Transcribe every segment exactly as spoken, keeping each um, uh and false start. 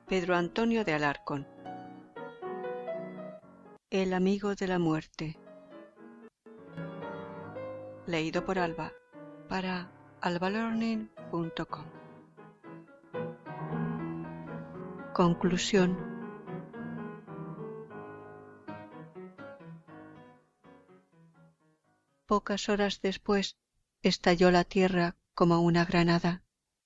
Pedro Antonio de Alarcón. El amigo de la muerte. Leído por Alba para alba learning punto com. Conclusión. Pocas horas después estalló la tierra como una granada.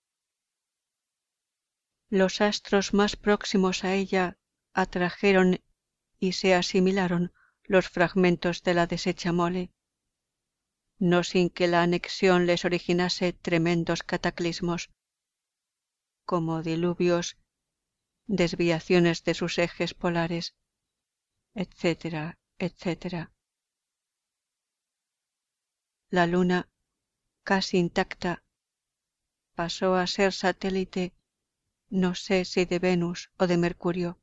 Los astros más próximos a ella atrajeron y se asimilaron los fragmentos de la deshecha mole, no sin que la anexión les originase tremendos cataclismos, como diluvios, desviaciones de sus ejes polares, etcétera, etcétera. La luna, casi intacta, pasó a ser satélite, no sé si de Venus o de Mercurio.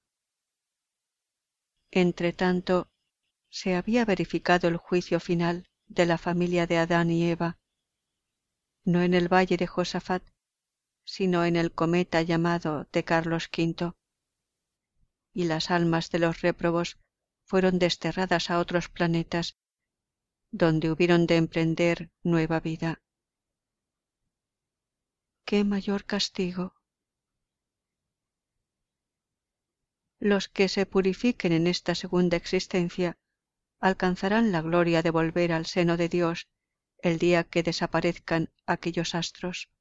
Entretanto, se había verificado el juicio final de la familia de Adán y Eva, no en el valle de Josafat, sino en el cometa llamado de Carlos quinto, y las almas de los réprobos fueron desterradas a otros planetas, donde hubieron de emprender nueva vida. ¡Qué mayor castigo! Los que se purifiquen en esta segunda existencia alcanzarán la gloria de volver al seno de Dios el día que desaparezcan aquellos astros.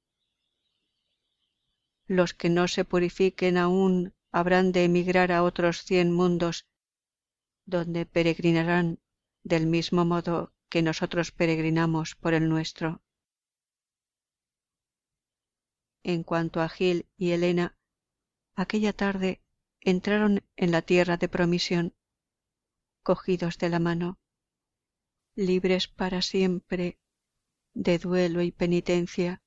Los que no se purifiquen aún habrán de emigrar a otros cien mundos, donde peregrinarán del mismo modo que nosotros peregrinamos por el nuestro. En cuanto a Gil y Elena, aquella tarde entraron en la tierra de promisión, cogidos de la mano, libres para siempre de duelo y penitencia,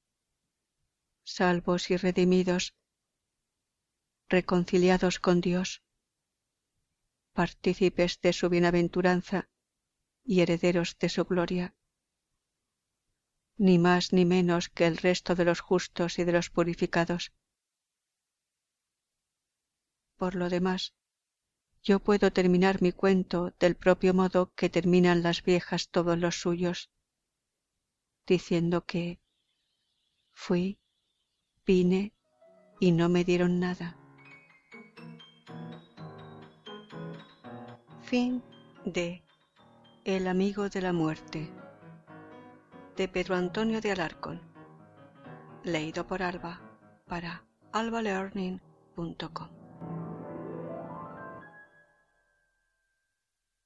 salvos y redimidos, reconciliados con Dios, partícipes de su bienaventuranza y herederos de su gloria, ni más ni menos que el resto de los justos y de los purificados. Por lo demás, yo puedo terminar mi cuento del propio modo que terminan las viejas todos los suyos, diciendo que fui, vine y no me dieron nada. Fin de El amigo de la muerte, de Pedro Antonio de Alarcón, leído por Alba para alba learning punto com.